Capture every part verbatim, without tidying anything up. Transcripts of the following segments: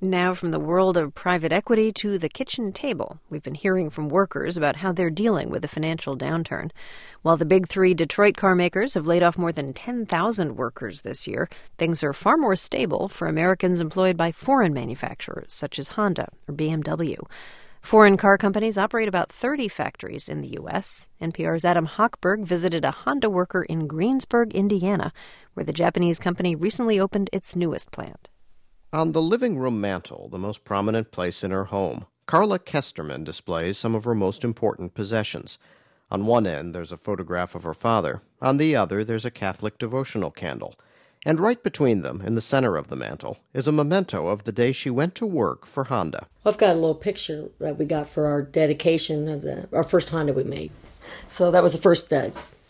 Now from the world of private equity to the kitchen table, we've been hearing from workers about how they're dealing with the financial downturn. While the big three Detroit car makers have laid off more than ten thousand workers this year, things are far more stable for Americans employed by foreign manufacturers such as Honda or B M W. Foreign car companies operate about thirty factories in the U S N P R's Adam Hochberg visited a Honda worker in Greensburg, Indiana, where the Japanese company recently opened its newest plant. On the living room mantel, the most prominent place in her home, Carla Kesterman displays some of her most important possessions. On one end, there's a photograph of her father. On the other, there's a Catholic devotional candle. And right between them, in the center of the mantel, is a memento of the day she went to work for Honda. I've got a little picture that we got for our dedication of the our first Honda we made. So that was the first day.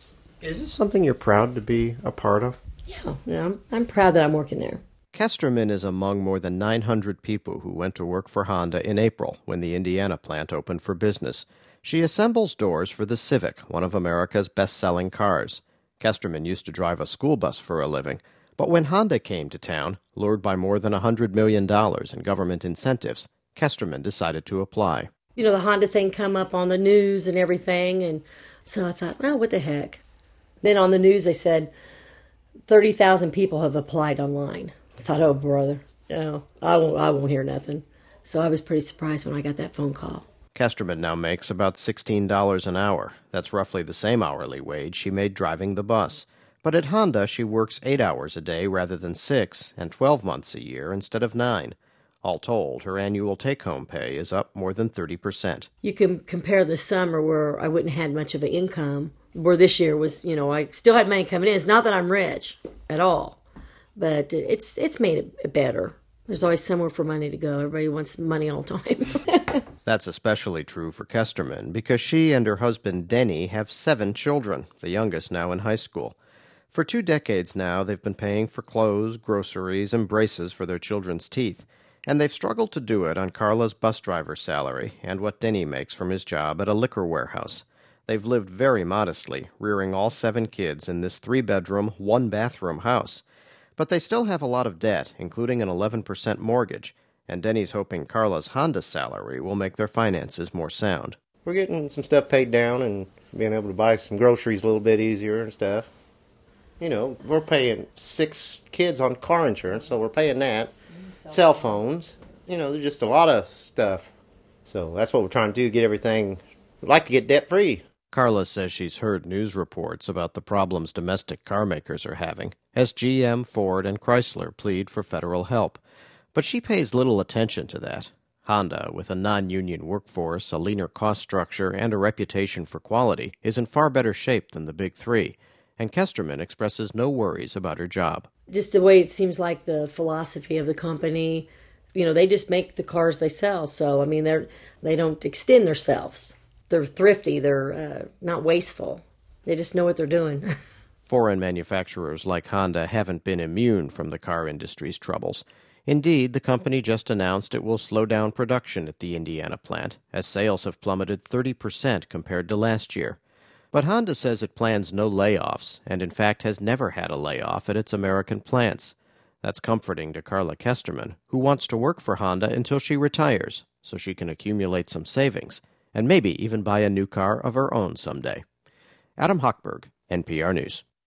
Is this something you're proud to be a part of? Yeah, yeah I'm, I'm proud that I'm working there. Kesterman is among more than nine hundred people who went to work for Honda in April when the Indiana plant opened for business. She assembles doors for the Civic, one of America's best-selling cars. Kesterman used to drive a school bus for a living, but when Honda came to town, lured by more than one hundred million dollars in government incentives, Kesterman decided to apply. You know, the Honda thing come up on the news and everything, and so I thought, oh, what the heck. Then on the news they said thirty thousand people have applied online. I thought, oh, brother, no, I won't, I won't hear nothing. So I was pretty surprised when I got that phone call. Kesterman now makes about sixteen dollars an hour. That's roughly the same hourly wage she made driving the bus. But at Honda, she works eight hours a day rather than six, and twelve months a year instead of nine. All told, her annual take-home pay is up more than thirty percent. You can compare the summer where I wouldn't have had much of an income, where this year was, you know, I still had money coming in. It's not that I'm rich at all. But it's it's made it better. There's always somewhere for money to go. Everybody wants money all the time. That's especially true for Kesterman because she and her husband Denny have seven children, the youngest now in high school. For two decades now, they've been paying for clothes, groceries, and braces for their children's teeth. And they've struggled to do it on Carla's bus driver salary and what Denny makes from his job at a liquor warehouse. They've lived very modestly, rearing all seven kids in this three-bedroom, one-bathroom house. But they still have a lot of debt, including an eleven percent mortgage, and Denny's hoping Carla's Honda salary will make their finances more sound. We're getting some stuff paid down and being able to buy some groceries a little bit easier and stuff. You know, we're paying six kids on car insurance, so we're paying that. Cell, Cell phones. You know, there's just a lot of stuff. So that's what we're trying to do, get everything. We'd like to get debt-free. Carla says she's heard news reports about the problems domestic car makers are having, as G M, Ford, and Chrysler plead for federal help. But she pays little attention to that. Honda, with a non-union workforce, a leaner cost structure, and a reputation for quality, is in far better shape than the big three, and Kesterman expresses no worries about her job. Just the way it seems like the philosophy of the company, you know, they just make the cars they sell. So, I mean, they're they don't extend themselves. They're thrifty. They're uh, not wasteful. They just know what they're doing. Foreign manufacturers like Honda haven't been immune from the car industry's troubles. Indeed, the company just announced it will slow down production at the Indiana plant, as sales have plummeted thirty percent compared to last year. But Honda says it plans no layoffs, and in fact has never had a layoff at its American plants. That's comforting to Carla Kesterman, who wants to work for Honda until she retires, so she can accumulate some savings, and maybe even buy a new car of her own someday. Adam Hochberg, N P R News.